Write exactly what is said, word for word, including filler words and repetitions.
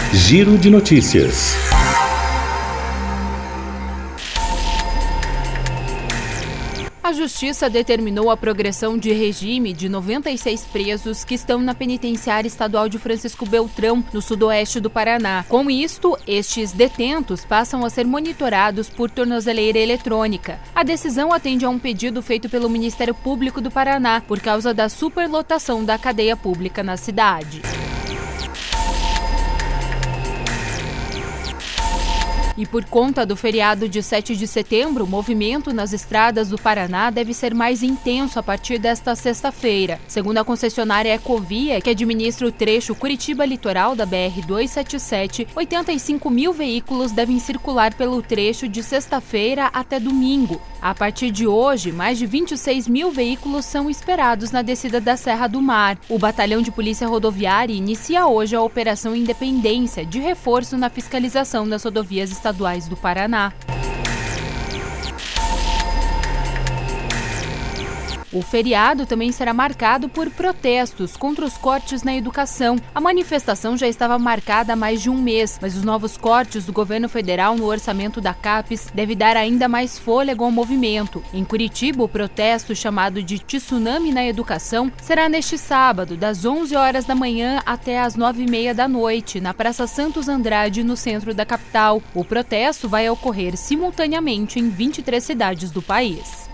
Giro de Notícias. A Justiça determinou a progressão de regime de noventa e seis presos que estão na penitenciária estadual de Francisco Beltrão, no sudoeste do Paraná. Com isto, estes detentos passam a ser monitorados por tornozeleira eletrônica. A decisão atende a um pedido feito pelo Ministério Público do Paraná por causa da superlotação da cadeia pública na cidade. E por conta do feriado de sete de setembro, o movimento nas estradas do Paraná deve ser mais intenso a partir desta sexta-feira. Segundo a concessionária Ecovia, que administra o trecho Curitiba Litoral da B R duzentos e setenta e sete, oitenta e cinco mil veículos devem circular pelo trecho de sexta-feira até domingo. A partir de hoje, mais de vinte e seis mil veículos são esperados na descida da Serra do Mar. O Batalhão de Polícia Rodoviária inicia hoje a Operação Independência, de reforço na fiscalização das rodovias estaduais do Paraná. O feriado também será marcado por protestos contra os cortes na educação. A manifestação já estava marcada há mais de um mês, mas os novos cortes do governo federal no orçamento da CAPES devem dar ainda mais fôlego ao movimento. Em Curitiba, o protesto, chamado de Tsunami na Educação, será neste sábado, das onze horas da manhã até as nove e meia da noite, na Praça Santos Andrade, no centro da capital. O protesto vai ocorrer simultaneamente em vinte e três cidades do país.